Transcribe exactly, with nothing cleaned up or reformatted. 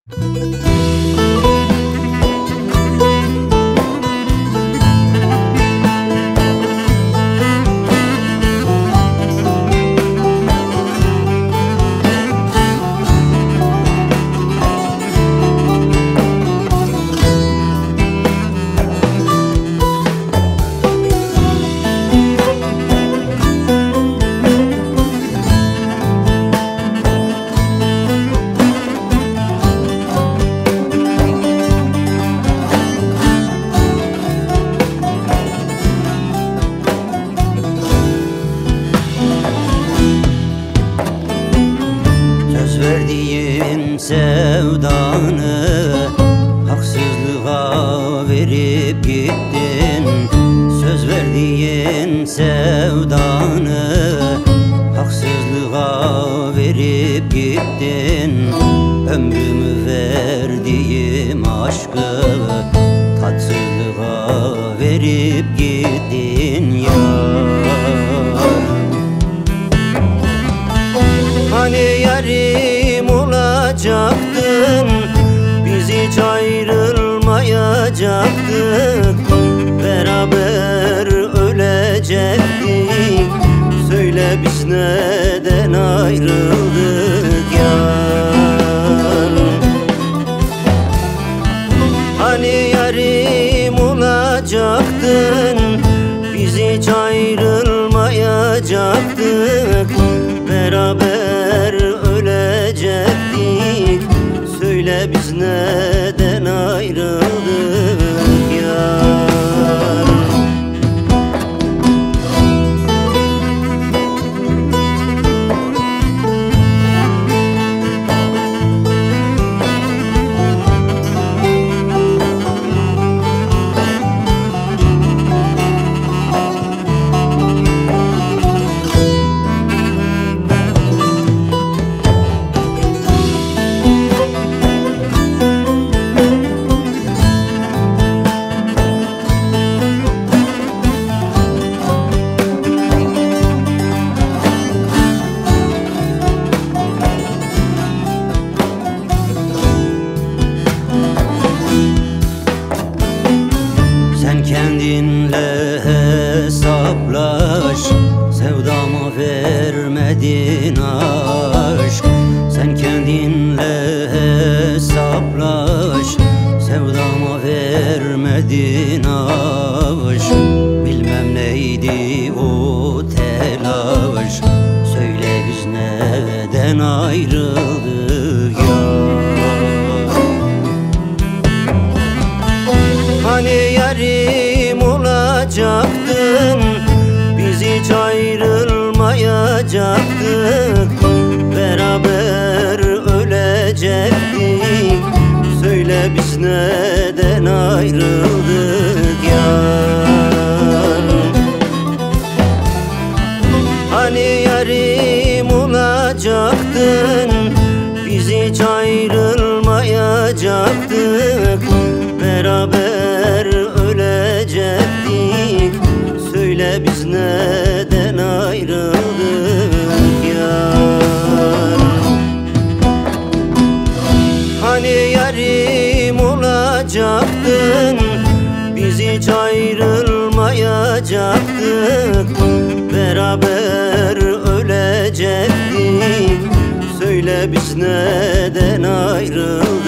Verdiğim sevdanı haksızlığa verip gittin. Söz verdiğin sevdanı haksızlığa verip gittin. Ömrümü verdiğim aşkı tatsızlığa verip gittin yar. Hani yarim olacaktın, biz hiç ayrılmayacaktık, beraber ölecektik. Söyle biz neden ayrıldık yar? Hani yarim olacaktın, biz hiç ayrılmayacaktık, beraber ölecektik. Söyle biz neden ayrıldık yar? Sen kendinle hesaplaş, sevdama vermedin aşk. Sen kendinle hesaplaş, sevdama vermedin aşk. Bilmem neydi o telaş, söyle biz neden ayrıldık ya? Hani yarim olacaktın, biz hiç ayrılmayacaktık, beraber ölecektik. Söyle biz neden ayrıldık yar? Hani yarim olacaktın, biz hiç ayrılmayacaktık, beraber ölecektik. Söyle biz neden ayrıldık yar? Hani yarim olacaktın, biz hiç ayrılmayacaktık, beraber ölecektik. Söyle biz neden ayrıldık